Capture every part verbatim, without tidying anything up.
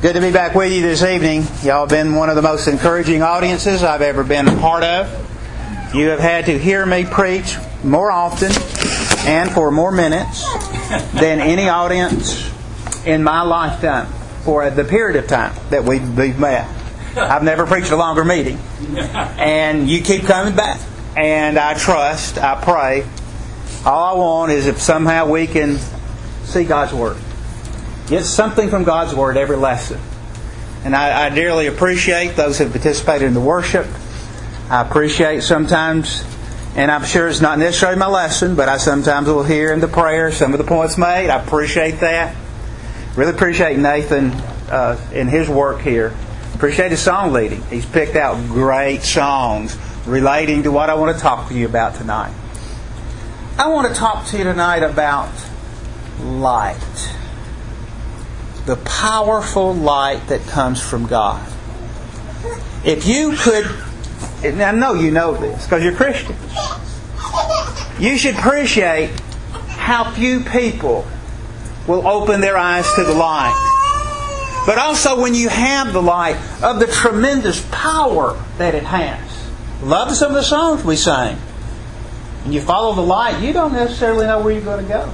Good to be back with you this evening. Y'all have been one of the most encouraging audiences I've ever been a part of. You have had to hear me preach more often and for more minutes than any audience in my lifetime for the period of time that we've, we've met. I've never preached a longer meeting. And you keep coming back. And I trust, I pray, all I want is if somehow we can see God's Word. Get something from God's Word every lesson. And I, I dearly appreciate those who have participated in the worship. I appreciate sometimes, and I'm sure it's not necessarily my lesson, but I sometimes will hear in the prayer some of the points made. I appreciate that. Really appreciate Nathan uh, in his work here. Appreciate his song leading. He's picked out great songs relating to what I want to talk to you about tonight. I want to talk to you tonight about light. The powerful light that comes from God. If you could, and I know you know this because you're Christians, you should appreciate how few people will open their eyes to the light. But also when you have the light, of the tremendous power that it has. Love some of the songs we sang. When you follow the light, you don't necessarily know where you're going to go.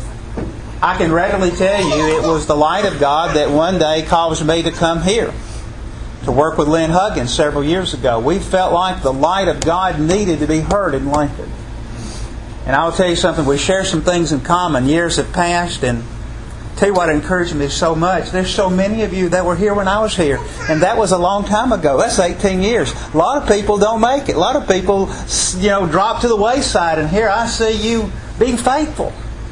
I can readily tell you it was the light of God that one day caused me to come here to work with Lynn Huggins several years ago. We felt like the light of God needed to be heard in Lincoln. And I'll tell you something, we share some things in common. Years have passed, and I'll tell you what encouraged me so much. There's so many of you that were here when I was here, and that was a long time ago. That's eighteen years. A lot of people don't make it. A lot of people, you know, drop to the wayside, and here I see you being faithful.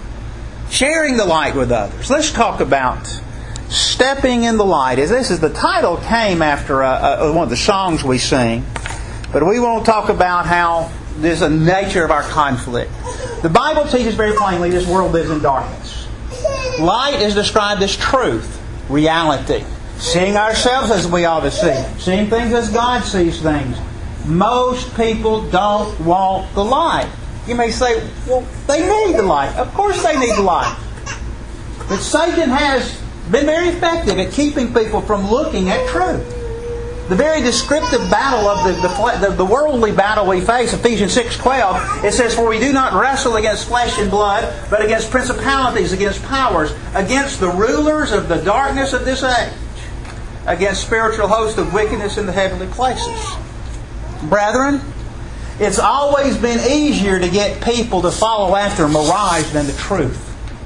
Sharing the light with others. Let's talk about stepping in the light. This is the title came after a, a, one of the songs we sing, but we won't talk about how there's a nature of our conflict. The Bible teaches very plainly this world lives in darkness. Light is described as truth, reality, seeing ourselves as we ought to see, seeing things as God sees things. Most people don't want the light. You may say, well, they need the light. Of course they need the light. But Satan has been very effective at keeping people from looking at truth. The very descriptive battle of the, the, the worldly battle we face, Ephesians six twelve, it says, "For we do not wrestle against flesh and blood, but against principalities, against powers, against the rulers of the darkness of this age, against spiritual hosts of wickedness in the heavenly places." Brethren, it's always been easier to get people to follow after mirage than the truth.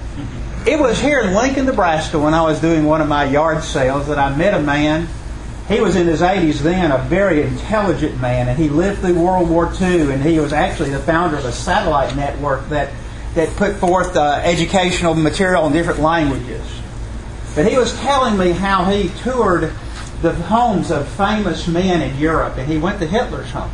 It was here in Lincoln, Nebraska, when I was doing one of my yard sales, that I met a man. He was in his eighties then, a very intelligent man, and he lived through World War Two, and he was actually the founder of a satellite network that, that put forth uh, educational material in different languages. But he was telling me how he toured the homes of famous men in Europe, and he went to Hitler's home.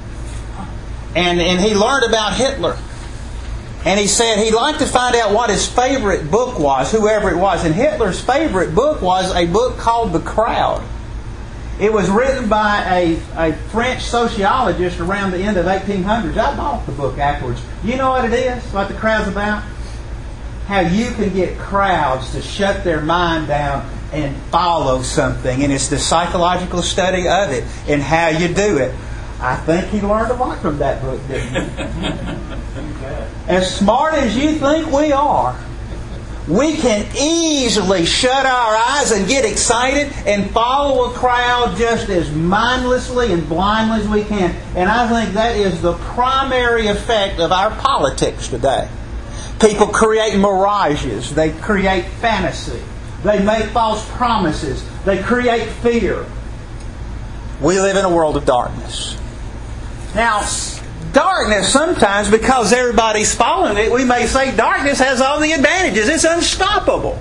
And, and he learned about Hitler. And he said he'd like to find out what his favorite book was, whoever it was. And Hitler's favorite book was a book called The Crowd. It was written by a, a French sociologist around the end of eighteen hundreds. I bought the book afterwards. You know what it is? What The Crowd's about? How you can get crowds to shut their mind down and follow something. And it's the psychological study of it and how you do it. I think he learned a lot from that book, didn't he? As smart as you think we are, we can easily shut our eyes and get excited and follow a crowd just as mindlessly and blindly as we can. And I think that is the primary effect of our politics today. People create mirages. They create fantasy. They make false promises. They create fear. We live in a world of darkness. Now, darkness sometimes, because everybody's following it, we may say darkness has all the advantages. It's unstoppable.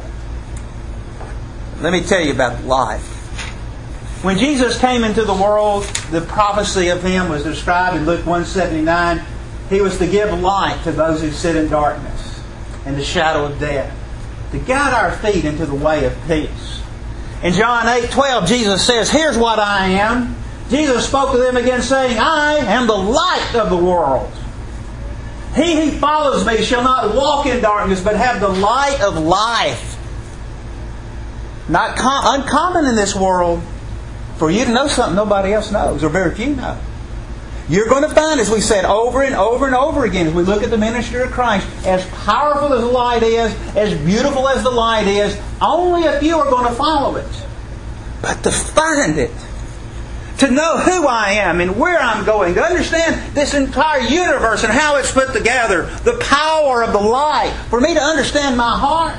Let me tell you about light. When Jesus came into the world, the prophecy of Him was described in Luke one seventy-nine. He was to give light to those who sit in darkness and the shadow of death, to guide our feet into the way of peace. In John eight twelve, Jesus says, "Here's what I am." Jesus spoke to them again, saying, "I am the light of the world. He who follows me shall not walk in darkness, but have the light of life." not com- uncommon in this world for you to know something nobody else knows, or very few know. You're going to find, as we said over and over and over again, as we look at the ministry of Christ, as powerful as the light is, as beautiful as the light is, only a few are going to follow it. But to find it, to know who I am and where I'm going, to understand this entire universe and how it's put together, the power of the light, for me to understand my heart.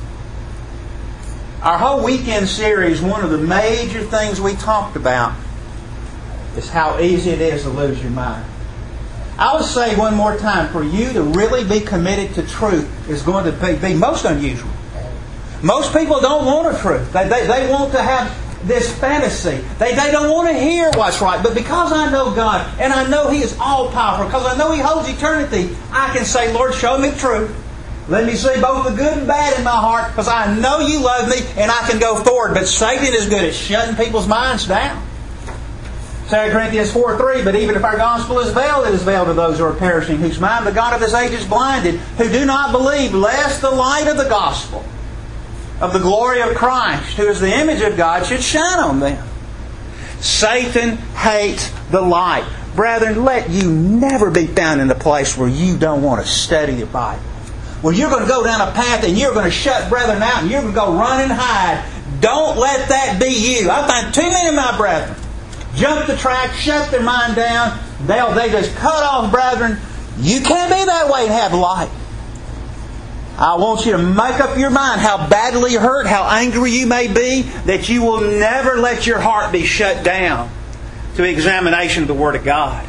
Our whole weekend series, one of the major things we talked about is how easy it is to lose your mind. I would say one more time, for you to really be committed to truth is going to be, be most unusual. Most people don't want a truth. They, they, they want to have this fantasy. They, they don't want to hear what's right. But because I know God, and I know He is all-powerful, because I know He holds eternity, I can say, Lord, show me the truth. Let me see both the good and bad in my heart, because I know You love me, and I can go forward. But Satan is good at shutting people's minds down. Second Corinthians four three, but even if our gospel is veiled, it is veiled to those who are perishing, whose mind the God of this age is blinded, who do not believe, lest the light of the gospel, of the glory of Christ, who is the image of God, should shine on them. Satan hates the light. Brethren, let you never be found in a place where you don't want to study the Bible. Where you're going to go down a path and you're going to shut brethren out and you're going to go run and hide. Don't let that be you. I find too many of my brethren jump the track, shut their mind down. They'll, they just cut off brethren. You can't be that way and have light. I want you to make up your mind how badly hurt, how angry you may be, that you will never let your heart be shut down to examination of the Word of God.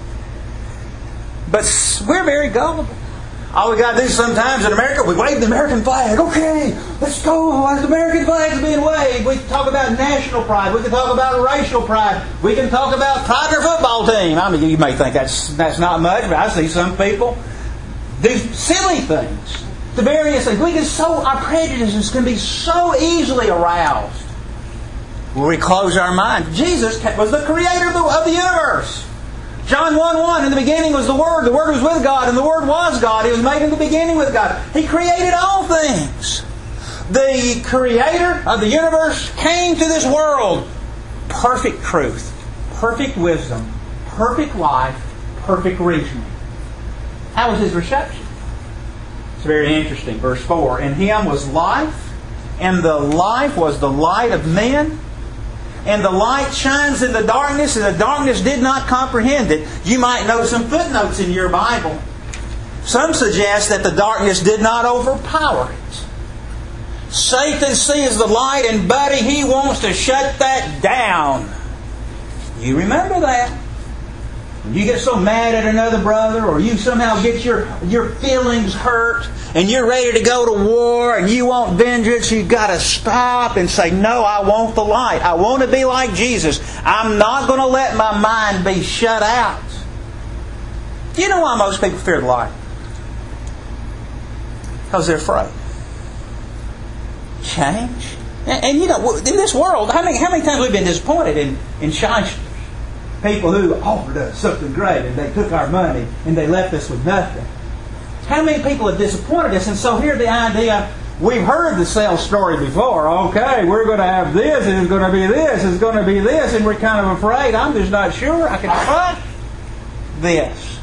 But we're very gullible. All we got to do sometimes in America, we wave the American flag. Okay, let's go. As the American flag is being waved, we can talk about national pride. We can talk about racial pride. We can talk about Tiger football team. I mean, you may think that's that's not much, but I see some people do silly things. The various things. We can so our prejudices can be so easily aroused when we close our mind. Jesus was the creator of the, of the universe. John one one, in the beginning was the Word. The Word was with God, and the Word was God. He was made in the beginning with God. He created all things. The Creator of the universe came to this world. Perfect truth, perfect wisdom, perfect life, perfect reasoning. How was His reception? It's very interesting. Verse four, in Him was life, and the life was the light of men. And the light shines in the darkness, and the darkness did not comprehend it. You might know some footnotes in your Bible. Some suggest that the darkness did not overpower it. Satan sees the light, and buddy, he wants to shut that down. You remember that. When you get so mad at another brother, or you somehow get your, your feelings hurt, and you're ready to go to war, and you want vengeance, you've got to stop and say, no, I want the light. I want to be like Jesus. I'm not going to let my mind be shut out. Do you know why most people fear the light? Because they're afraid. Change. And, and you know, in this world, how many, how many times we've been disappointed in, in shysters? People who offered us something great and they took our money and they left us with nothing. How many people have disappointed us? And so here's the idea. We've heard the sales story before. Okay, we're going to have this, and it's going to be this, it's going to be this, and we're kind of afraid. I'm just not sure I can trust this.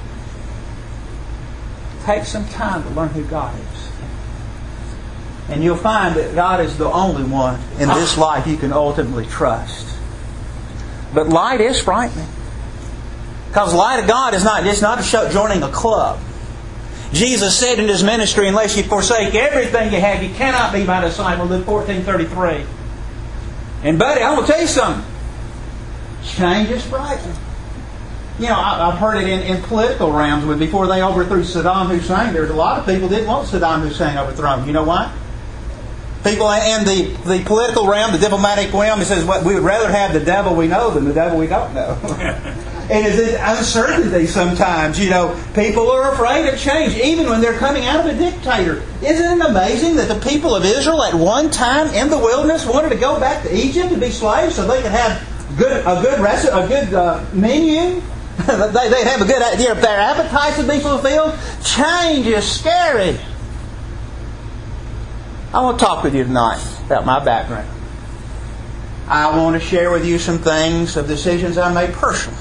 Take some time to learn who God is. And you'll find that God is the only one in this life you can ultimately trust. But light is frightening. Because the light of God is not just not joining a club. Jesus said in His ministry, unless you forsake everything you have, you cannot be my disciple. Luke fourteen thirty-three. And buddy, I will tell you something. Change is frightening. You know, I've heard it in, in political realms. When before they overthrew Saddam Hussein, there's a lot of people didn't want Saddam Hussein overthrown. You know why? People in the, the political realm, the diplomatic realm, it says, well, we would rather have the devil we know than the devil we don't know. And it's this uncertainty sometimes. You know, people are afraid of change, even when they're coming out of a dictator. Isn't it amazing that the people of Israel at one time in the wilderness wanted to go back to Egypt and be slaves so they could have good, a good rest, a good uh, menu? they, they'd have a good idea if their appetites would be fulfilled. Change is scary. I want to talk with you tonight about my background. I want to share with you some things of decisions I made personally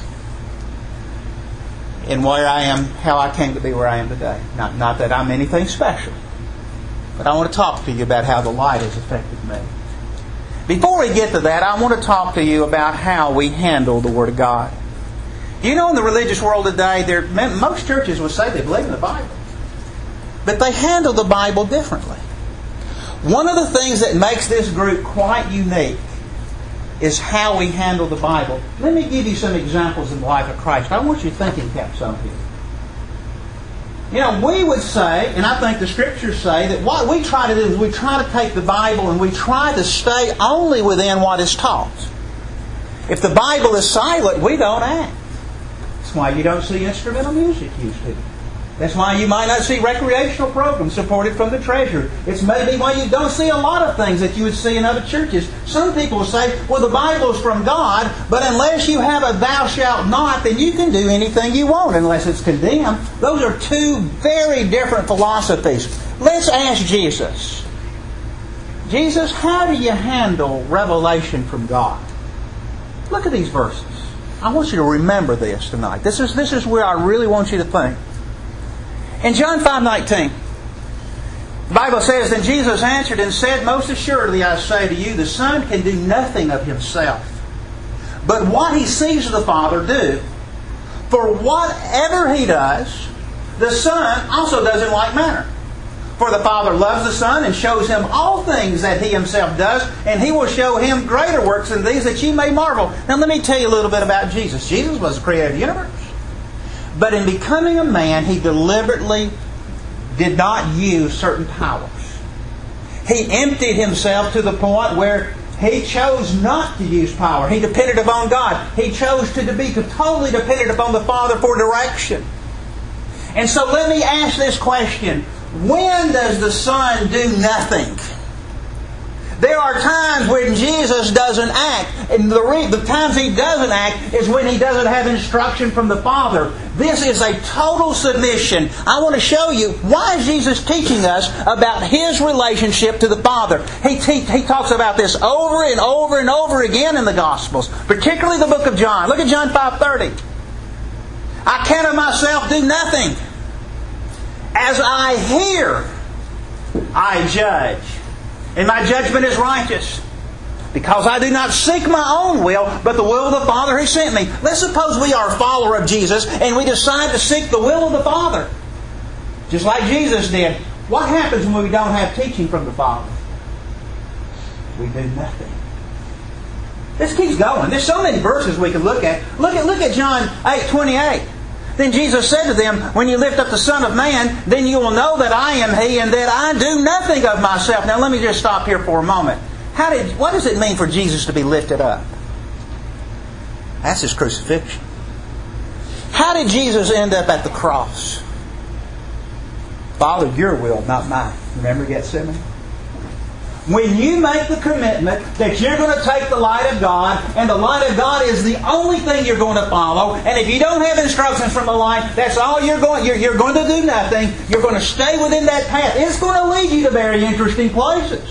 and where I am, how I came to be where I am today. Not, not that I'm anything special, but I want to talk to you about how the light has affected me. Before we get to that, I want to talk to you about how we handle the Word of God. You know, in the religious world today, there, most churches would say they believe in the Bible, but they handle the Bible differently. One of the things that makes this group quite unique is how we handle the Bible. Let me give you some examples in the life of Christ. I want you thinking caps on here. You know, we would say, and I think the Scriptures say, that what we try to do is we try to take the Bible and we try to stay only within what is taught. If the Bible is silent, we don't act. That's why you don't see instrumental music used to. That's why you might not see recreational programs supported from the treasury. It's maybe why you don't see a lot of things that you would see in other churches. Some people will say, well, the Bible is from God, but unless you have a thou shalt not, then you can do anything you want unless it's condemned. Those are two very different philosophies. Let's ask Jesus. Jesus, how do you handle revelation from God? Look at these verses. I want you to remember this tonight. This is, this is where I really want you to think. In John five nineteen, the Bible says, Then Jesus answered and said, Most assuredly I say to you, the Son can do nothing of Himself, but what He sees the Father do. For whatever He does, the Son also does in like manner. For the Father loves the Son and shows Him all things that He Himself does, and He will show Him greater works than these, that ye may marvel. Now let me tell you a little bit about Jesus. Jesus was the creator of the universe. But in becoming a man, He deliberately did not use certain powers. He emptied Himself to the point where He chose not to use power. He depended upon God. He chose to be totally dependent upon the Father for direction. And so let me ask this question. When does the Son do nothing? There are times when Jesus doesn't act. And the, re- the times He doesn't act is when He doesn't have instruction from the Father. This is a total submission. I want to show you why is Jesus teaching us about His relationship to the Father. He, te- he talks about this over and over and over again in the Gospels. Particularly the book of John. Look at John five thirty. I can of myself do nothing. As I hear, I judge. And my judgment is righteous, because I do not seek my own will, but the will of the Father who sent me. Let's suppose we are a follower of Jesus, and we decide to seek the will of the Father, just like Jesus did. What happens when we don't have teaching from the Father? We do nothing. This keeps going. There's so many verses we can look at. Look at, look at John eight twenty-eight. Then Jesus said to them, When you lift up the Son of Man, then you will know that I am He, and that I do nothing of myself. Now let me just stop here for a moment. How did? What does it mean for Jesus to be lifted up? That's His crucifixion. How did Jesus end up at the cross? Father, Your will, not mine. Remember Gethsemane? When you make the commitment that you're going to take the light of God, and the light of God is the only thing you're going to follow, and if you don't have instructions from the light, that's all you're going. You're, you're going to do nothing. You're going to stay within that path. It's going to lead you to very interesting places.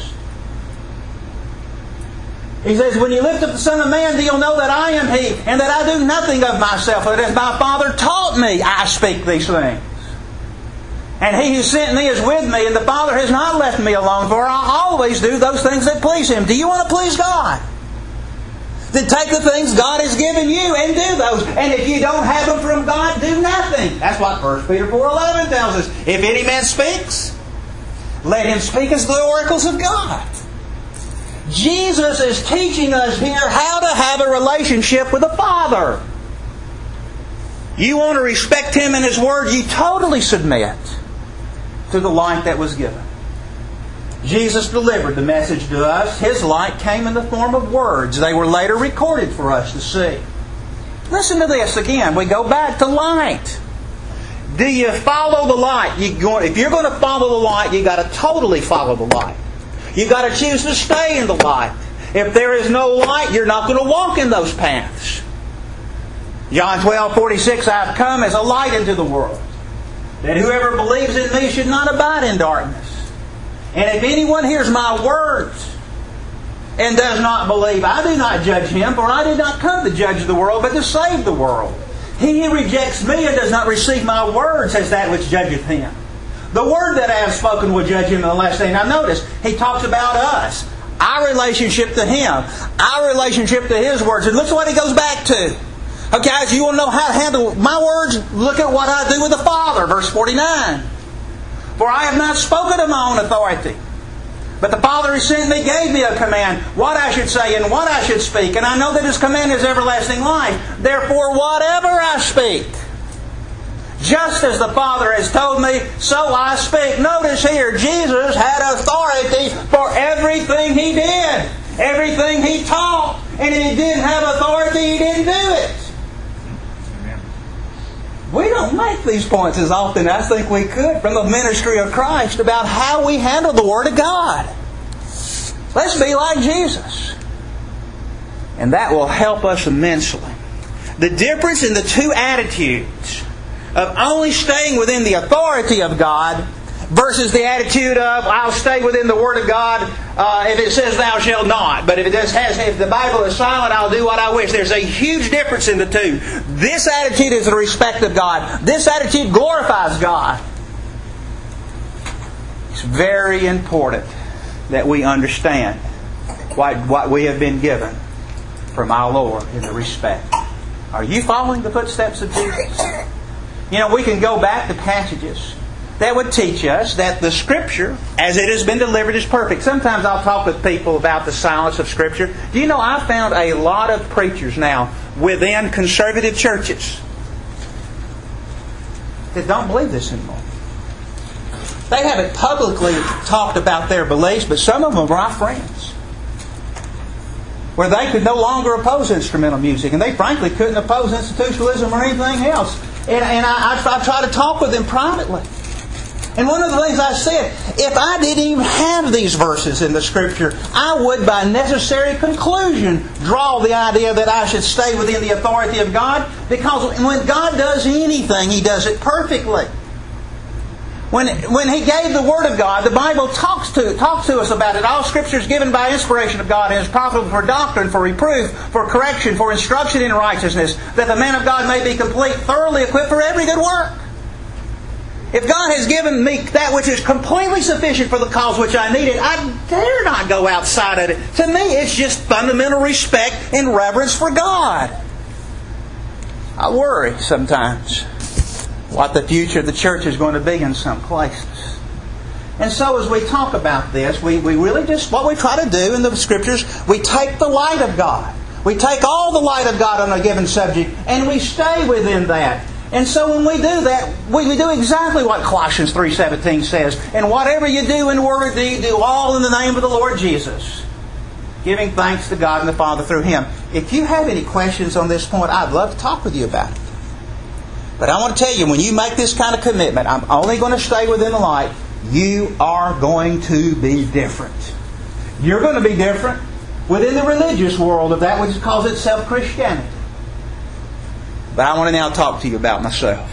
He says, when you lift up the Son of Man, then you'll know that I am He, and that I do nothing of myself, but as my Father taught me, I speak these things. And He who sent me is with me, and the Father has not left me alone, for I always do those things that please Him. Do you want to please God? Then take the things God has given you and do those. And if you don't have them from God, do nothing. That's what First Peter four eleven tells us. If any man speaks, let him speak as the oracles of God. Jesus is teaching us here how to have a relationship with the Father. You want to respect Him and His Word, you totally submit to the light that was given. Jesus delivered the message to us. His light came in the form of words. They were later recorded for us to see. Listen to this again. We go back to light. Do you follow the light? You go, if you're going to follow the light, you've got to totally follow the light. You've got to choose to stay in the light. If there is no light, you're not going to walk in those paths. John twelve forty-six, I have come as a light into the world, that whoever believes in me should not abide in darkness. And if anyone hears my words and does not believe, I do not judge him, for I did not come to judge the world, but to save the world. He who rejects me and does not receive my words has that which judgeth him. The word that I have spoken will judge him in the last day. Now notice, he talks about us, our relationship to him, our relationship to his words. And look what he goes back to. Okay, guys, you want to know how to handle my words? Look at what I do with the Father, verse forty-nine. For I have not spoken of my own authority, but the Father who sent me gave me a command, what I should say and what I should speak. And I know that His command is everlasting life. Therefore, whatever I speak, just as the Father has told me, so I speak. Notice here, Jesus had authority for everything He did, everything He taught. And if He didn't have authority, He didn't do it. We don't make these points as often as I think we could from the ministry of Christ about how we handle the Word of God. Let's be like Jesus. And that will help us immensely. The difference in the two attitudes of only staying within the authority of God versus the attitude of, I'll stay within the Word of God uh, if it says thou shalt not. But if it just has, if the Bible is silent, I'll do what I wish. There's a huge difference in the two. This attitude is the respect of God. This attitude glorifies God. It's very important that we understand what, what we have been given from our Lord in the respect. Are you following the footsteps of Jesus? You know, we can go back to passages that would teach us that the Scripture, as it has been delivered, is perfect. Sometimes I'll talk with people about the silence of Scripture. Do you know, I found a lot of preachers now within conservative churches that don't believe this anymore. They haven't publicly talked about their beliefs, but some of them are our friends. Where they could no longer oppose instrumental music, and they frankly couldn't oppose institutionalism or anything else. And, and I, I, I try to talk with them privately. And one of the things I said, if I didn't even have these verses in the Scripture, I would by necessary conclusion draw the idea that I should stay within the authority of God, because when God does anything, He does it perfectly. When, when He gave the Word of God, the Bible talks to, talks to us about it. All Scripture is given by inspiration of God and is profitable for doctrine, for reproof, for correction, for instruction in righteousness, that the man of God may be complete, thoroughly equipped for every good work. If God has given me that which is completely sufficient for the cause which I needed, I dare not go outside of it. To me, it's just fundamental respect and reverence for God. I worry sometimes what the future of the church is going to be in some places. And so as we talk about this, we, we really just, what we try to do in the Scriptures, we take the light of God. We take all the light of God on a given subject, and we stay within that. And so when we do that, we, we do exactly what Colossians three seventeen says. And whatever you do in word or deed, do all in the name of the Lord Jesus, giving thanks to God and the Father through Him. If you have any questions on this point, I'd love to talk with you about it. But I want to tell you, when you make this kind of commitment, I'm only going to stay within the light, you are going to be different. You're going to be different within the religious world of that which calls itself Christianity. But I want to now talk to you about myself.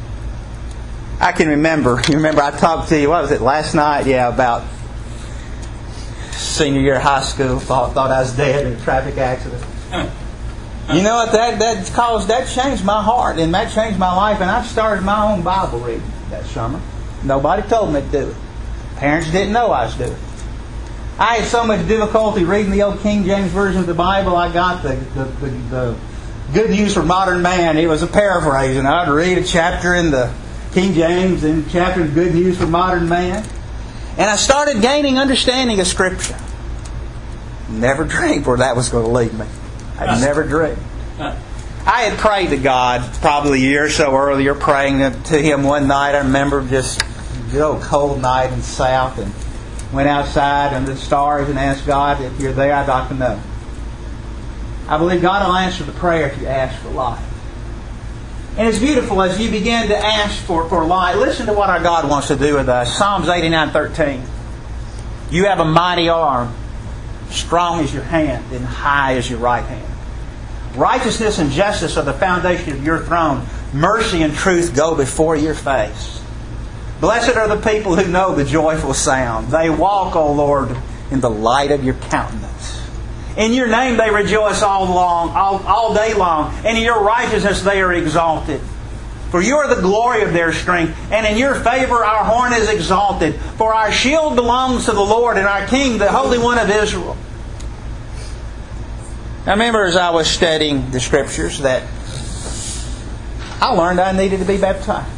I can remember, you remember I talked to you, what was it, last night? Yeah, about senior year of high school. Thought, thought I was dead in a traffic accident. You know what, that, that caused, that changed my heart and that changed my life. And I started my own Bible reading that summer. Nobody told me to do it. Parents didn't know I was doing it. I had so much difficulty reading the old King James Version of the Bible. I got the, the, the, the Good News for Modern Man. It was a paraphrase, and I'd read a chapter in the King James and a chapter in Good News for Modern Man. And I started gaining understanding of Scripture. Never dreamed where that was going to lead me. I never dreamed. I had prayed to God probably a year or so earlier, praying to Him one night. I remember just a good old cold night in the south, and went outside under the stars and asked God, if you're there, I'd like to know. I believe God will answer the prayer if you ask for life. And it's beautiful as you begin to ask for, for life. Listen to what our God wants to do with us. Psalms eighty-nine thirteen. You have a mighty arm, strong as your hand, and high as your right hand. Righteousness and justice are the foundation of your throne. Mercy and truth go before your face. Blessed are the people who know the joyful sound. They walk, O Lord, in the light of your countenance. In your name they rejoice all long, all, all day long, and in your righteousness they are exalted. For you are the glory of their strength, and in your favor our horn is exalted. For our shield belongs to the Lord, and our King, the Holy One of Israel. I remember as I was studying the Scriptures that I learned I needed to be baptized.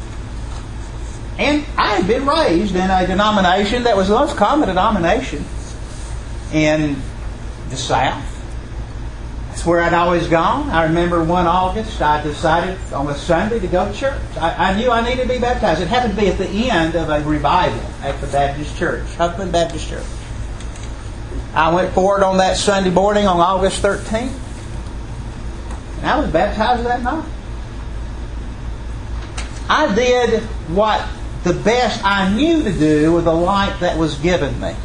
And I had been raised in a denomination that was the most common denomination in the South. That's where I'd always gone. I remember one August I decided on a Sunday to go to church. I, I knew I needed to be baptized. It happened to be at the end of a revival at the Baptist Church, Huffman Baptist Church. I went forward on that Sunday morning on August thirteenth. And I was baptized that night. I did what the best I knew to do with the light that was given me.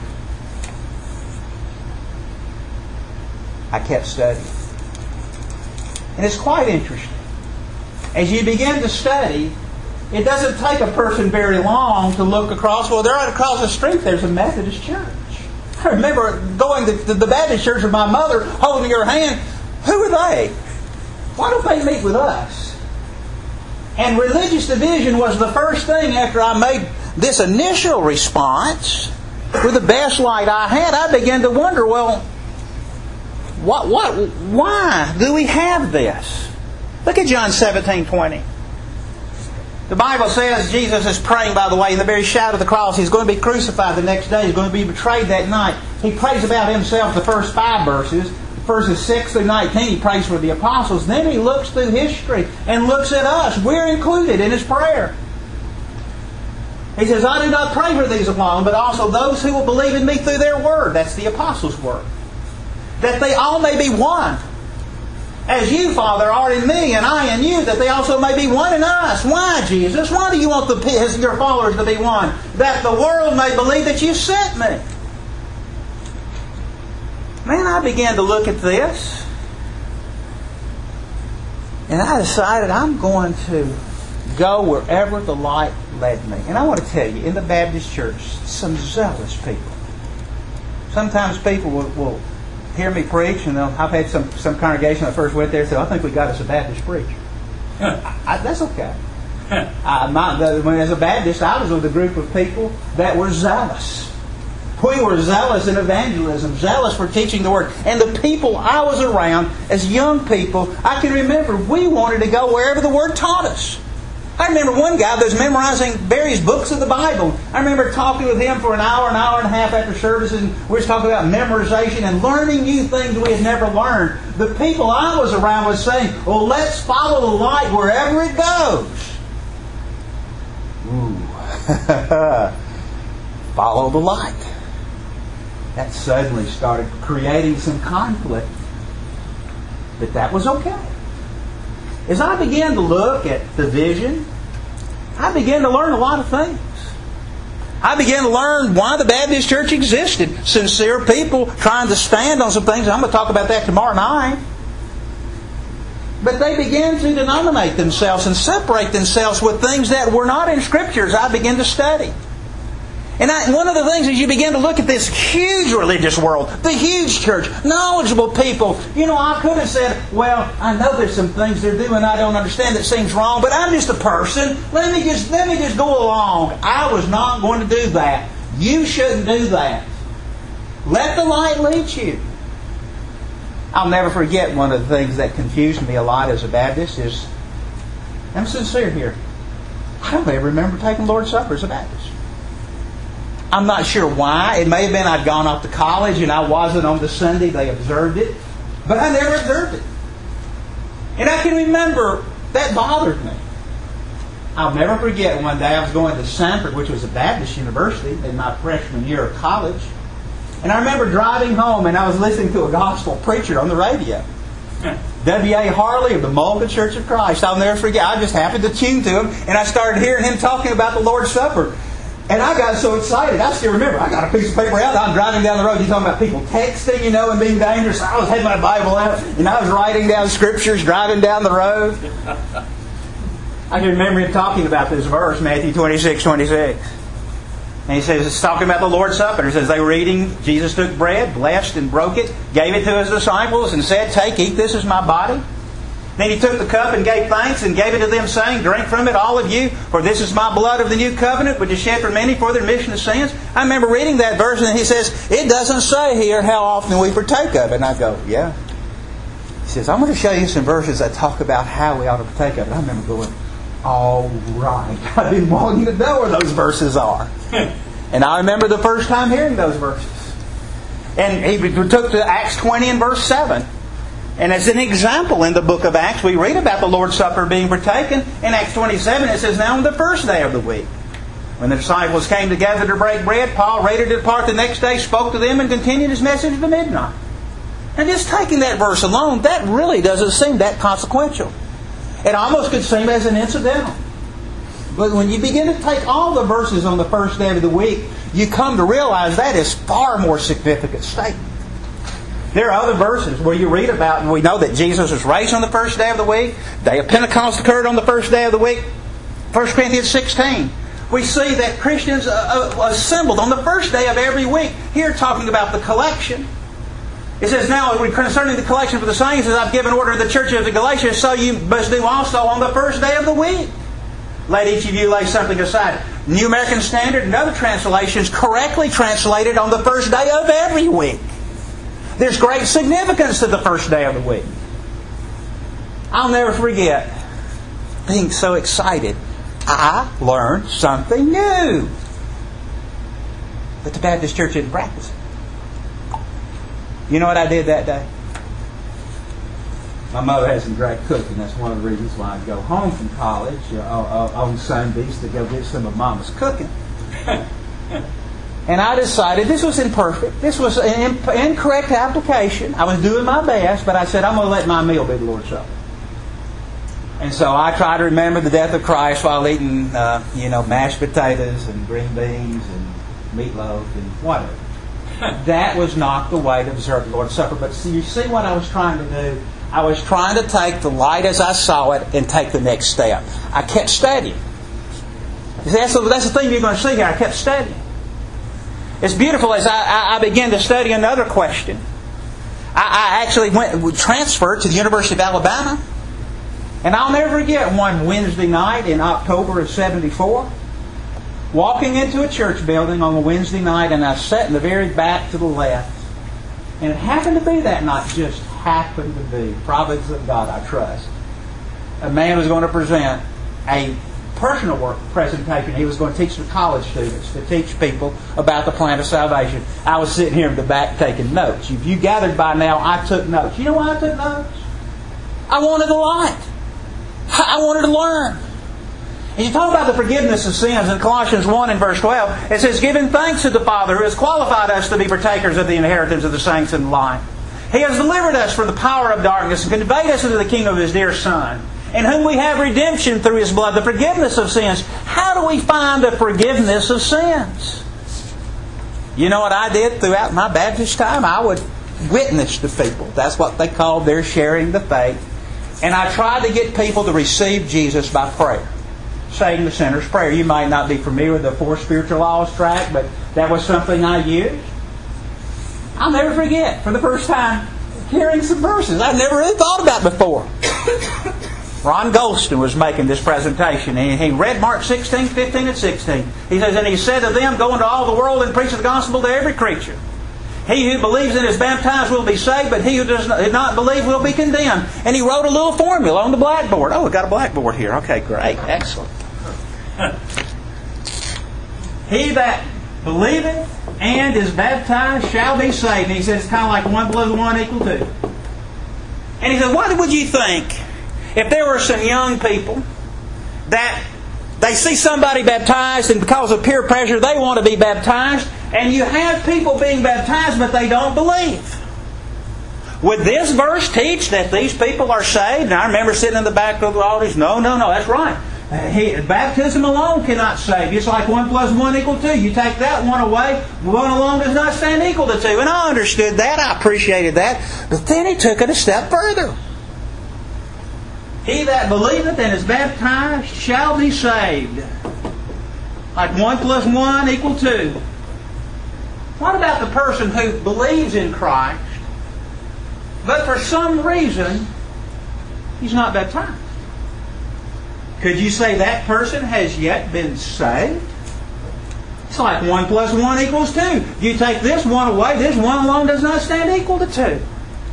I kept studying. And it's quite interesting. As you begin to study, it doesn't take a person very long to look across. Well, there right across the street, there's a Methodist church. I remember going to the Baptist church with my mother, holding her hand. Who are they? Why don't they meet with us? And religious division was the first thing after I made this initial response with the best light I had. I began to wonder, well, what, what, why do we have this? Look at John seventeen twenty. The Bible says Jesus is praying, by the way, in the very shadow of the cross. He's going to be crucified the next day. He's going to be betrayed that night. He prays about himself the first five verses. Verses six through nineteen, he prays for the apostles. Then he looks through history and looks at us. We're included in his prayer. He says, I do not pray for these alone, but also those who will believe in me through their word. That's the apostles' word. That they all may be one. As you, Father, are in me and I in you, that they also may be one in us. Why, Jesus? Why do you want the, your followers to be one? That the world may believe that you sent me. Man, I began to look at this. And I decided I'm going to go wherever the light led me. And I want to tell you, in the Baptist church, some zealous people. Sometimes people will, will hear me preach, and I've had some, some congregation I first went there and said, I think we got us a Baptist preacher. I, I, that's okay. I, my, the, when as a Baptist, I was with a group of people that were zealous. We were zealous in evangelism, zealous for teaching the Word. And the people I was around, as young people, I can remember we wanted to go wherever the Word taught us. I remember one guy that was memorizing various books of the Bible. I remember talking with him for an hour, an hour and a half after service, and we were talking about memorization and learning new things we had never learned. The people I was around was saying, well, let's follow the light wherever it goes. Ooh. Follow the light. That suddenly started creating some conflict. But that was okay. As I began to look at the vision, I began to learn a lot of things. I began to learn why the Baptist church existed. Sincere people trying to stand on some things. I'm going to talk about that tomorrow night. But they began to denominate themselves and separate themselves with things that were not in Scriptures. I began to study. And I, one of the things is you begin to look at this huge religious world, the huge church, knowledgeable people. You know, I could have said, well, I know there's some things they're doing I don't understand that seems wrong, but I'm just a person. Let me just let me just go along. I was not going to do that. You shouldn't do that. Let the light lead you. I'll never forget one of the things that confused me a lot as a Baptist is, I'm sincere here, I don't ever remember taking Lord's Supper as a Baptist. I'm not sure why. It may have been I'd gone off to college and I wasn't on the Sunday they observed it. But I never observed it. And I can remember that bothered me. I'll never forget one day I was going to Sanford, which was a Baptist university, in my freshman year of college. And I remember driving home and I was listening to a gospel preacher on the radio. W A Harley of the Mulligan Church of Christ. I'll never forget. I just happened to tune to him and I started hearing him talking about the Lord's Supper. And I got so excited. I still remember. I got a piece of paper out. I'm driving down the road. You're talking about people texting, you know, and being dangerous. I was had my Bible out, and I was writing down scriptures, driving down the road. I can remember him talking about this verse, Matthew twenty-six, twenty-six. And he says, it's talking about the Lord's Supper. He says, they were eating, Jesus took bread, blessed and broke it, gave it to His disciples and said, take, eat, this is my body. Then He took the cup and gave thanks and gave it to them, saying, drink from it, all of you, for this is my blood of the new covenant, which is shed for many for the remission of sins. I remember reading that verse, and he says, it doesn't say here how often we partake of it. And I go, yeah. He says, I'm going to show you some verses that talk about how we ought to partake of it. I remember going, all right. I've been wanting to know where those verses are. And I remember the first time hearing those verses. And he took to Acts twenty and verse seven. And as an example in the book of Acts, we read about the Lord's Supper being partaken. In Acts twenty-seven, it says, now on the first day of the week, when the disciples came together to break bread, Paul, ready to depart the next day, spoke to them and continued his message to midnight. And just taking that verse alone, that really doesn't seem that consequential. It almost could seem as an incidental. But when you begin to take all the verses on the first day of the week, you come to realize that is far more significant statement. There are other verses where you read about, and we know that Jesus was raised on the first day of the week. Day of Pentecost occurred on the first day of the week. First Corinthians sixteen. We see that Christians assembled on the first day of every week. Here talking about the collection. It says, now concerning the collection for the saints, as I've given order to the church of the Galatians, so you must do also on the first day of the week. Let each of you lay something aside. New American Standard and other translations correctly translated on the first day of every week. There's great significance to the first day of the week. I'll never forget being so excited. I learned something new. But the Baptist Church didn't practice it. You know what I did that day? My mother has some great cooking. That's one of the reasons why I go home from college uh, uh, on Sundays to go get some of Mama's cooking. And I decided this was imperfect. This was an incorrect application. I was doing my best, but I said, I'm going to let my meal be the Lord's Supper. And so I tried to remember the death of Christ while eating, uh, you know, mashed potatoes and green beans and meatloaf and whatever. That was not the way to observe the Lord's Supper. But see, you see what I was trying to do? I was trying to take the light as I saw it and take the next step. I kept studying. See, that's, the, that's the thing you're going to see here. I kept studying. It's beautiful as I, I, I began to study another question. I, I actually went transferred to the University of Alabama. And I'll never forget one Wednesday night in October of seventy-four. Walking into a church building on a Wednesday night, and I sat in the very back to the left. And it happened to be that night, just happened to be, providence of God, I trust. A man was going to present a personal work presentation. He was going to teach the college students, to teach people about the plan of salvation. I was sitting here in the back taking notes. If you gathered by now, I took notes. You know why I took notes? I wanted the light. I wanted to learn. And you talk about the forgiveness of sins in Colossians one and verse twelve. It says, giving thanks to the Father who has qualified us to be partakers of the inheritance of the saints in light. He has delivered us from the power of darkness and conveyed us into the kingdom of His dear Son, in whom we have redemption through His blood, the forgiveness of sins. How do we find the forgiveness of sins? You know what I did throughout my Baptist time? I would witness to people. That's what they called their sharing the faith. And I tried to get people to receive Jesus by prayer. Saying the sinner's prayer. You might not be familiar with the Four Spiritual Laws tract, but that was something I used. I'll never forget, for the first time, hearing some verses I've never really thought about before. Ron Golston was making this presentation, and he read Mark sixteen, fifteen, and sixteen. He says, and He said to them, go into all the world and preach the gospel to every creature. He who believes and is baptized will be saved, but he who does not believe will be condemned. And he wrote a little formula on the blackboard. Oh, we've got a blackboard here. Okay, great. Excellent. He that believeth and is baptized shall be saved. And he says it's kind of like one plus one equal two. And he said, what would you think if there were some young people that they see somebody baptized, and because of peer pressure they want to be baptized, and you have people being baptized but they don't believe? Would this verse teach that these people are saved? And I remember sitting in the back of the audience, no, no, no, that's right. He, baptism alone cannot save. It's like one plus one equal two. You take that one away, one alone does not stand equal to two. And I understood that. I appreciated that. But then he took it a step further. He that believeth and is baptized shall be saved. Like one plus one equal two. What about the person who believes in Christ, but for some reason he's not baptized? Could you say that person has yet been saved? It's like one plus one equals two. You take this one away, this one alone does not stand equal to two.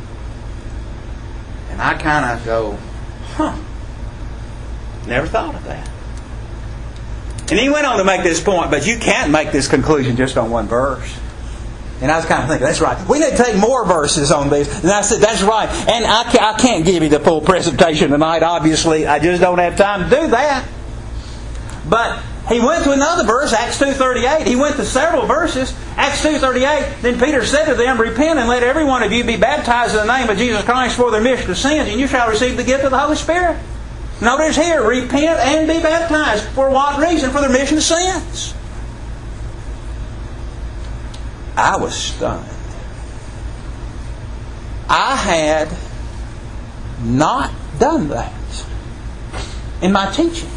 And I kind of go, huh, never thought of that. And he went on to make this point, but you can't make this conclusion just on one verse. And I was kind of thinking, that's right. We need to take more verses on these. And I said, that's right. And I can't, I can't give you the full presentation tonight, obviously. I just don't have time to do that. But he went to another verse, Acts two thirty-eight. He went to several verses. Acts two thirty-eight, then Peter said to them, repent and let every one of you be baptized in the name of Jesus Christ for the remission of sins, and you shall receive the gift of the Holy Spirit. Notice here, repent and be baptized. For what reason? For the remission of sins. I was stunned. I had not done that in my teaching.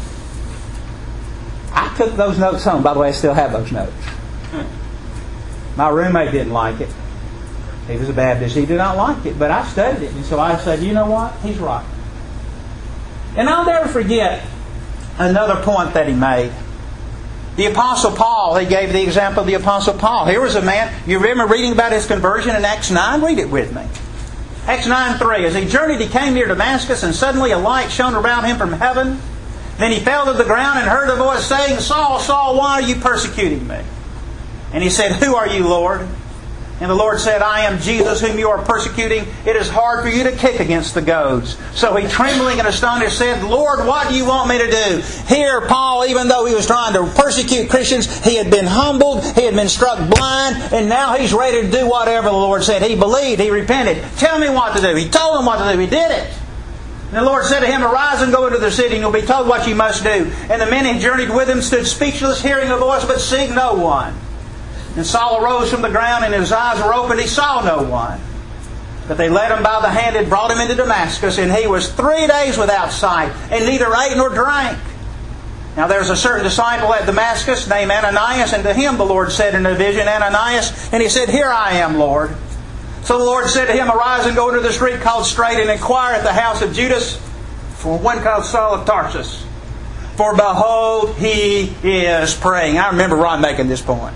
I took those notes home. By the way, I still have those notes. My roommate didn't like it. He was a Baptist. He did not like it, but I studied it. And so I said, you know what? He's right. And I'll never forget another point that he made. The Apostle Paul, he gave the example of the Apostle Paul. Here was a man, you remember reading about his conversion in Acts nine? Read it with me. Acts nine three. As he journeyed, he came near Damascus, and suddenly a light shone around him from heaven. Then he fell to the ground and heard a voice saying, Saul, Saul, why are you persecuting me? And he said, who are you, Lord? And the Lord said, I am Jesus whom you are persecuting. It is hard for you to kick against the goads. So he, trembling and astonished, said, Lord, what do you want me to do? Here, Paul, even though he was trying to persecute Christians, he had been humbled, he had been struck blind, and now he's ready to do whatever the Lord said. He believed, he repented. Tell me what to do. He told him what to do. He did it. And the Lord said to him, arise and go into the city, and you'll be told what you must do. And the men who journeyed with him stood speechless, hearing a voice, but seeing no one. And Saul arose from the ground, and his eyes were opened. He saw no one. But they led him by the hand and brought him into Damascus. And he was three days without sight, and neither ate nor drank. Now there was a certain disciple at Damascus named Ananias, and to him the Lord said in a vision, Ananias, and he said, here I am, Lord. So the Lord said to him, arise and go into the street called Straight, and inquire at the house of Judas for one called Saul of Tarsus. For behold, he is praying. I remember Ron making this point.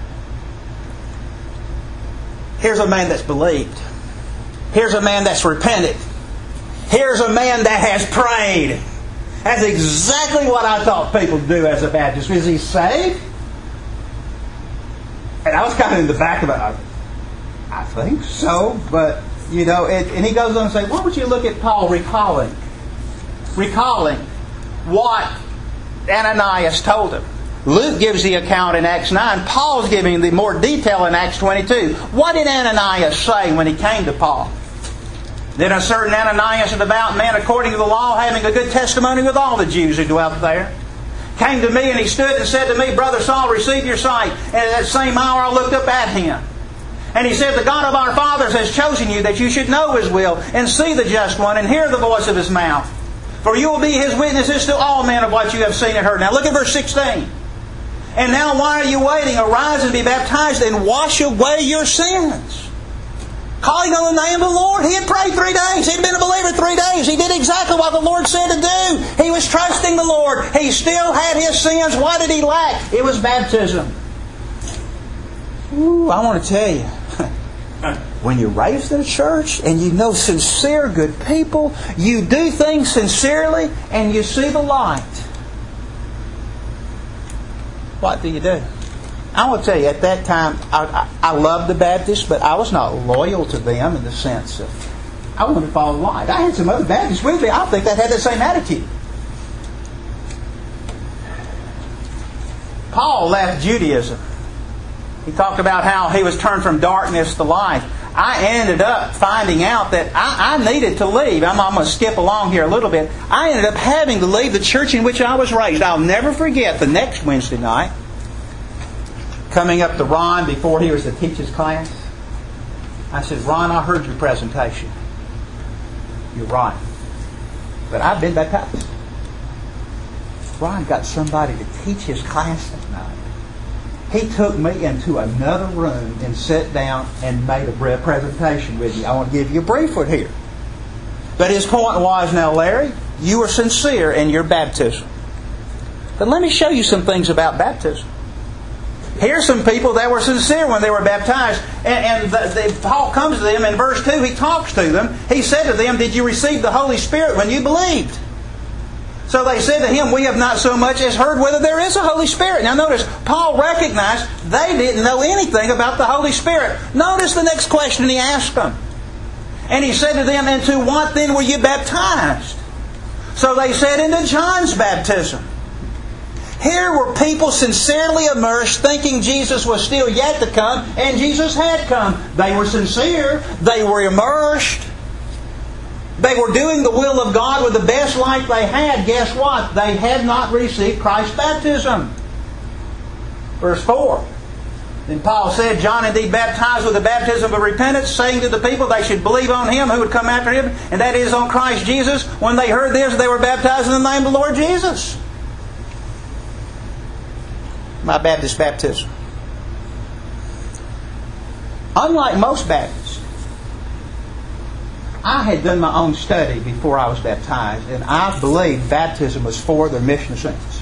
Here's a man that's believed. Here's a man that's repented. Here's a man that has prayed. That's exactly what I thought people do as a Baptist. Is he saved? And I was kind of in the back of it. I, I think so. But, you know, it, and he goes on and says, why don't you look at Paul recalling, recalling what Ananias told him. Luke gives the account in Acts nine. Paul's giving the more detail in Acts twenty-two. What did Ananias say when he came to Paul? Then a certain Ananias, a devout man according to the law, having a good testimony with all the Jews who dwelt there, came to me, and he stood and said to me, Brother Saul, receive your sight. And at that same hour I looked up at him. And he said, the God of our fathers has chosen you, that you should know His will, and see the just one, and hear the voice of His mouth. For you will be His witnesses to all men of what you have seen and heard. Now look at verse sixteen. And now why are you waiting? Arise and be baptized and wash away your sins. Calling on the name of the Lord. He had prayed three days. He had been a believer three days. He did exactly what the Lord said to do. He was trusting the Lord. He still had his sins. What did he lack? It was baptism. Ooh, I want to tell you. When you're raised in a church and you know sincere, good people, you do things sincerely and you see the light. What do you do? I want to tell you, at that time, I, I, I loved the Baptists, but I was not loyal to them in the sense of I wanted to follow the light. I had some other Baptists with me. I think that had the same attitude. Paul left Judaism. He talked about how he was turned from darkness to light. I ended up finding out that I, I needed to leave. I'm, I'm going to skip along here a little bit. I ended up having to leave the church in which I was raised. I'll never forget the next Wednesday night, coming up to Ron before he was to teach his class. I said, Ron, I heard your presentation. You're right. but I've been baptized. Ron got somebody to teach his class that night. He took me into another room and sat down and made a presentation with you. I want to give you a brief one here. But his point was, now Larry, you were sincere in your baptism. But let me show you some things about baptism. Here's some people that were sincere when they were baptized. And, and the, the, Paul comes to them in verse two. He talks to them. He said to them, did you receive the Holy Spirit when you believed? So they said to him, we have not so much as heard whether there is a Holy Spirit. Now notice, Paul recognized they didn't know anything about the Holy Spirit. Notice the next question he asked them. And he said to them, into what then were you baptized? So they said, into John's baptism. Here were people sincerely immersed, thinking Jesus was still yet to come, and Jesus had come. They were sincere. They were immersed. They were doing the will of God with the best life they had. Guess what? They had not received Christ's baptism. Verse four. Then Paul said, John indeed baptized with the baptism of repentance, saying to the people they should believe on Him who would come after Him, and that is on Christ Jesus. When they heard this, they were baptized in the name of the Lord Jesus. My Baptist baptism. Unlike most Baptists, I had done my own study before I was baptized, and I believed baptism was for the remission of sins.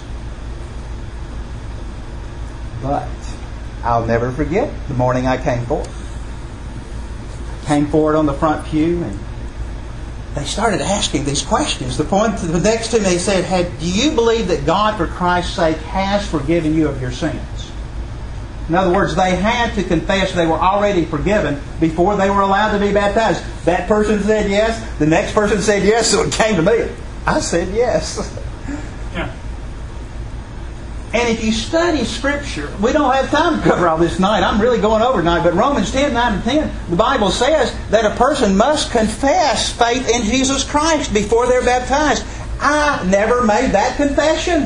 But I'll never forget the morning I came forward. Came forward on the front pew, and they started asking these questions. The point the next to me said, "Hey, do you believe that God, for Christ's sake, has forgiven you of your sins?" In other words, they had to confess they were already forgiven before they were allowed to be baptized. That person said yes. The next person said yes, so it came to me. I said yes. Yeah. And if you study Scripture, we don't have time to cover all this tonight. I'm really going over tonight. But Romans ten, nine and ten, the Bible says that a person must confess faith in Jesus Christ before they're baptized. I never made that confession.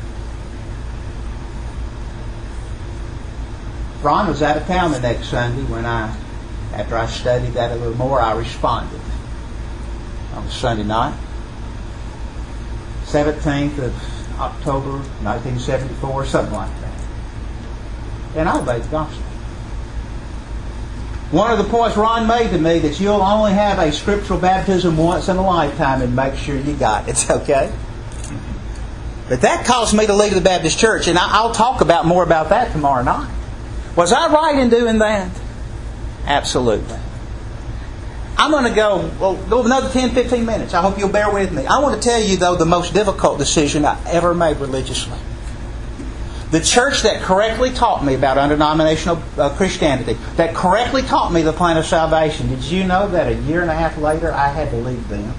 Ron was out of town the next Sunday when I, after I studied that a little more, I responded. On Sunday night, seventeenth of October nineteen seventy-four, something like that. And I obeyed the gospel. One of the points Ron made to me that you'll only have a scriptural baptism once in a lifetime, and make sure you got it. It's okay. But that caused me to leave the Baptist church, and I'll talk about more about that tomorrow night. Was I right in doing that? Absolutely. I'm going to go, well, go another ten, fifteen minutes. I hope you'll bear with me. I want to tell you, though, the most difficult decision I ever made religiously. The church that correctly taught me about undenominational uh, Christianity, that correctly taught me the plan of salvation, did you know that a year and a half later I had to leave them?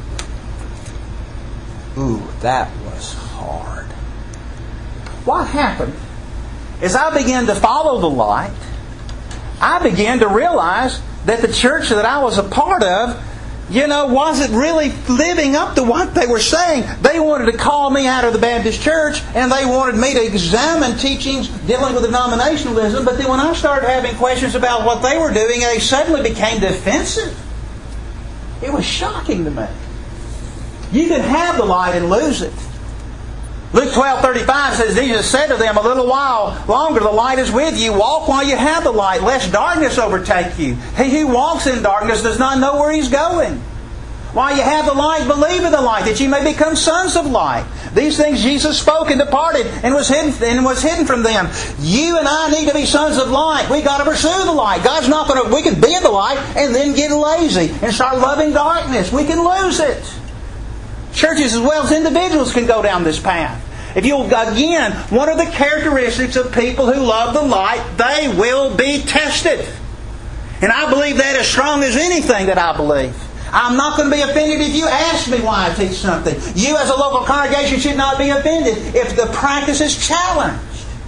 Ooh, that was hard. What happened? As I began to follow the light, I began to realize that the church that I was a part of, you know, wasn't really living up to what they were saying. They wanted to call me out of the Baptist church, and they wanted me to examine teachings dealing with denominationalism. But then when I started having questions about what they were doing, they suddenly became defensive. It was shocking to me. You can have the light and lose it. Luke twelve thirty-five says, Jesus said to them, a little while longer the light is with you. Walk while you have the light, lest darkness overtake you. He who walks in darkness does not know where he's going. While you have the light, believe in the light, that you may become sons of light. These things Jesus spoke and departed and was hidden and was hidden from them. You and I need to be sons of light. We've got to pursue the light. God's not going to... We can be in the light and then get lazy and start loving darkness. We can lose it. Churches as well as individuals can go down this path. If you'll, again, one of the characteristics of people who love the light, they will be tested. And I believe that as strong as anything that I believe. I'm not going to be offended if you ask me why I teach something. You as a local congregation should not be offended if the practice is challenged.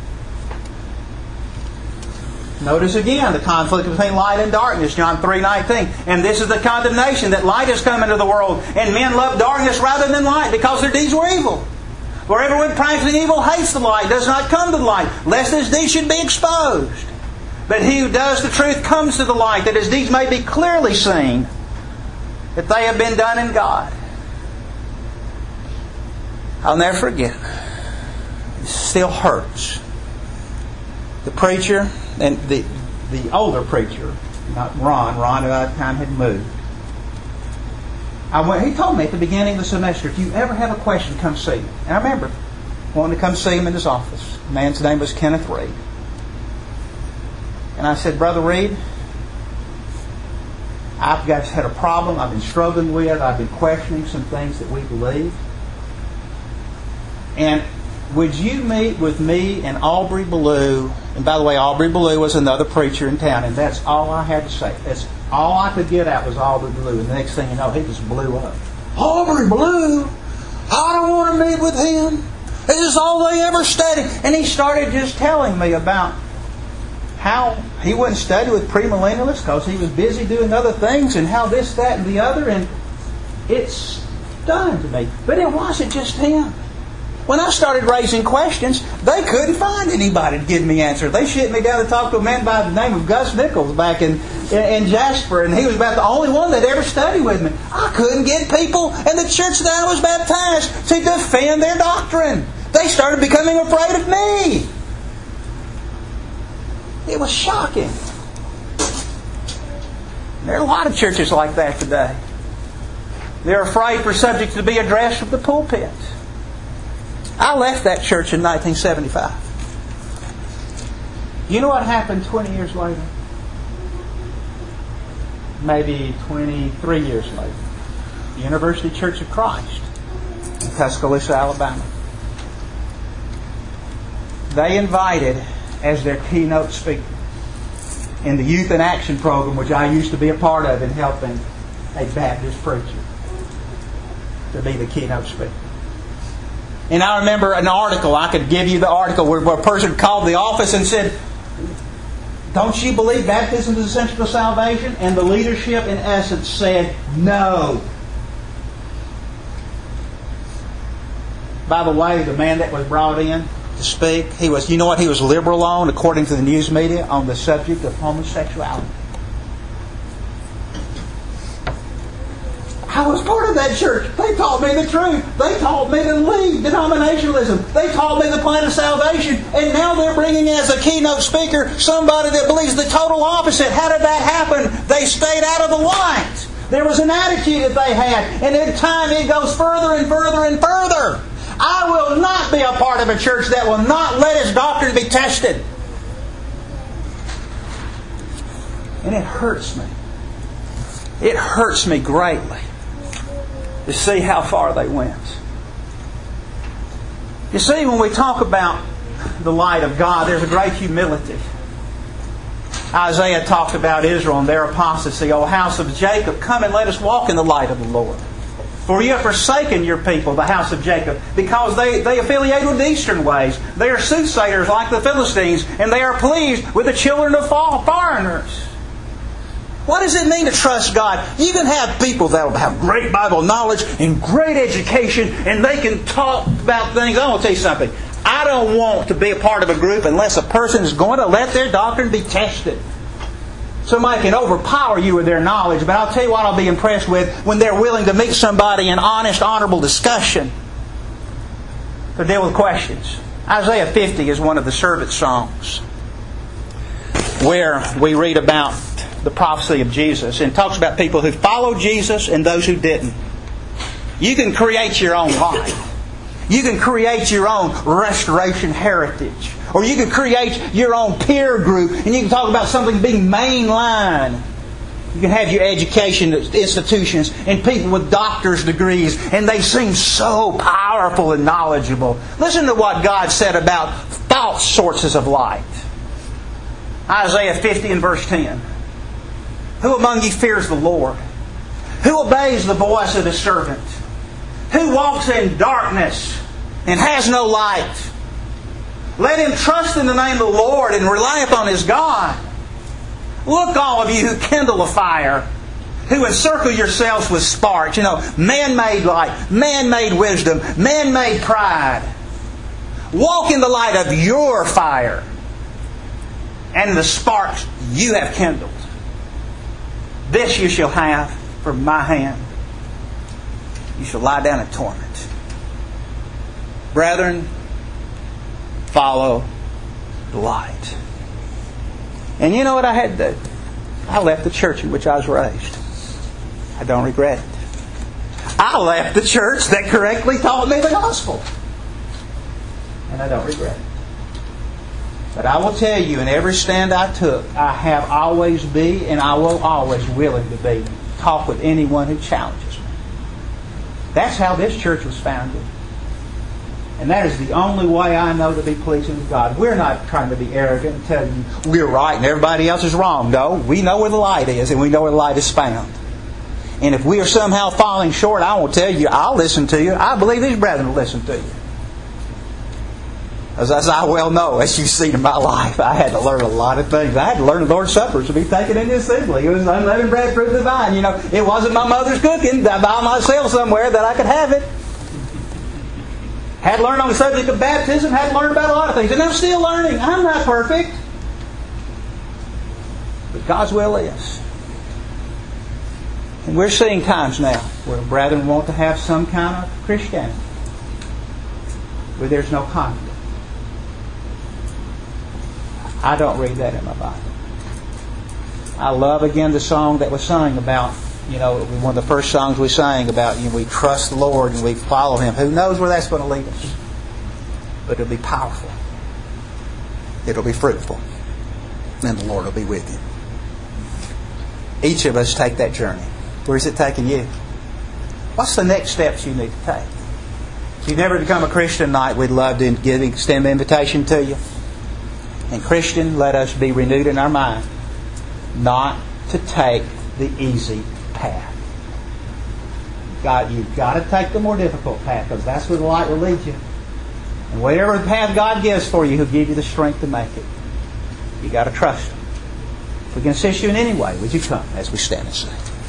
Notice again the conflict between light and darkness, John three nineteen. And this is the condemnation, that light has come into the world, and men love darkness rather than light, because their deeds were evil. For everyone practicing evil hates the light, does not come to the light, lest his deeds should be exposed. But he who does the truth comes to the light, that his deeds may be clearly seen, that they have been done in God. I'll never forget. It still hurts. The preacher, and the the older preacher, not Ron. Ron at that time had moved. I went, he told me at the beginning of the semester, if you ever have a question, come see me. And I remember wanting to come see him in his office. The man's name was Kenneth Reed. And I said, Brother Reed, I've got had a problem I've been struggling with. I've been questioning some things that we believe. And would you meet with me and Aubrey Ballou? And by the way, Aubrey Ballou was another preacher in town, and that's all I had to say. That's all I could get out was Aubrey Ballou. And the next thing you know, he just blew up. Aubrey Ballou? I don't want to meet with him. This is all they ever studied. And he started just telling me about how he wouldn't study with premillennialists because he was busy doing other things, and how this, that, and the other. And it's stunned me. But it wasn't just him. When I started raising questions, they couldn't find anybody to give me answers. They shipped me down to talk to a man by the name of Gus Nichols back in, in, in Jasper, and he was about the only one that ever studied with me. I couldn't get people in the church that I was baptized to defend their doctrine. They started becoming afraid of me. It was shocking. There are a lot of churches like that today. They're afraid for subjects to be addressed from the pulpit. I left that church in nineteen seventy-five. You know what happened twenty years later? Maybe twenty-three years later. The University Church of Christ in Tuscaloosa, Alabama. They invited as their keynote speaker in the Youth in Action program, which I used to be a part of in helping a Baptist preacher to be the keynote speaker. And I remember an article, I could give you the article, where, where a person called the office and said, don't you believe baptism is essential to salvation? And the leadership, in essence, said, no. By the way, the man that was brought in to speak, he was, you know what he was liberal on, according to the news media, on the subject of homosexuality. I was part of that church. They taught me the truth. They taught me to leave denominationalism. They taught me the plan of salvation. And now they're bringing as a keynote speaker somebody that believes the total opposite. How did that happen? They stayed out of the light. There was an attitude that they had. And in time it goes further and further and further. I will not be a part of a church that will not let its doctrine be tested. And it hurts me. It hurts me greatly to see how far they went. You see, when we talk about the light of God, there's a great humility. Isaiah talked about Israel and their apostasy. O house of Jacob, come and let us walk in the light of the Lord. For you have forsaken your people, the house of Jacob, because they, they affiliate with the eastern ways. They are soothsayers like the Philistines, and they are pleased with the children of foreigners. What does it mean to trust God? You can have people that will have great Bible knowledge and great education, and they can talk about things. I want to tell you something. I don't want to be a part of a group unless a person is going to let their doctrine be tested. Somebody can overpower you with their knowledge, but I'll tell you what I'll be impressed with when they're willing to meet somebody in honest, honorable discussion to deal with questions. Isaiah fifty is one of the servant songs where we read about the prophecy of Jesus, and talks about people who followed Jesus and those who didn't. You can create your own life. You can create your own restoration heritage. Or you can create your own peer group, and you can talk about something being mainline. You can have your education institutions and people with doctor's degrees, and they seem so powerful and knowledgeable. Listen to what God said about false sources of light. Isaiah fifty and verse ten. Who among you fears the Lord? Who obeys the voice of His servant? Who walks in darkness and has no light? Let him trust in the name of the Lord and rely upon his God. Look, all of you who kindle a fire, who encircle yourselves with sparks. You know, man-made light, man-made wisdom, man-made pride. Walk in the light of your fire and the sparks you have kindled. This you shall have from my hand. You shall lie down in torment. Brethren, follow the light. And you know what I had to do? I left the church in which I was raised. I don't regret it. I left the church that correctly taught me the gospel. And I don't regret it. But I will tell you, in every stand I took, I have always been, and I will always willing to be, talk with anyone who challenges me. That's how this church was founded. And that is the only way I know to be pleasing to God. We're not trying to be arrogant and tell you we're right and everybody else is wrong. No, we know where the light is and we know where the light is found. And if we are somehow falling short, I will tell you, I'll listen to you. I believe these brethren will listen to you. As, as I well know, as you've seen in my life, I had to learn a lot of things. I had to learn the Lord's Supper to be taken in the assembly. It was unleavened bread, fruit of the vine. You know, it wasn't my mother's cooking by myself somewhere that I could have it. Had to learn on the subject of baptism. Had to learn about a lot of things. And I'm still learning. I'm not perfect. But God's will is. And we're seeing times now where brethren want to have some kind of Christianity where there's no conflict. I don't read that in my Bible. I love again the song that was sung about, you know, one of the first songs we sang about, you know, we trust the Lord and we follow Him. Who knows where that's going to lead us? But it'll be powerful. It'll be fruitful. And the Lord will be with you. Each of us take that journey. Where's it taking you? What's the next steps you need to take? If you've never become a Christian tonight, we'd love to give, extend an invitation to you. And Christian, let us be renewed in our mind not to take the easy path. God, you've got to take the more difficult path because that's where the light will lead you. And whatever path God gives for you, He'll give you the strength to make it. You've got to trust Him. If we can assist you in any way, would you come as we stand and sing?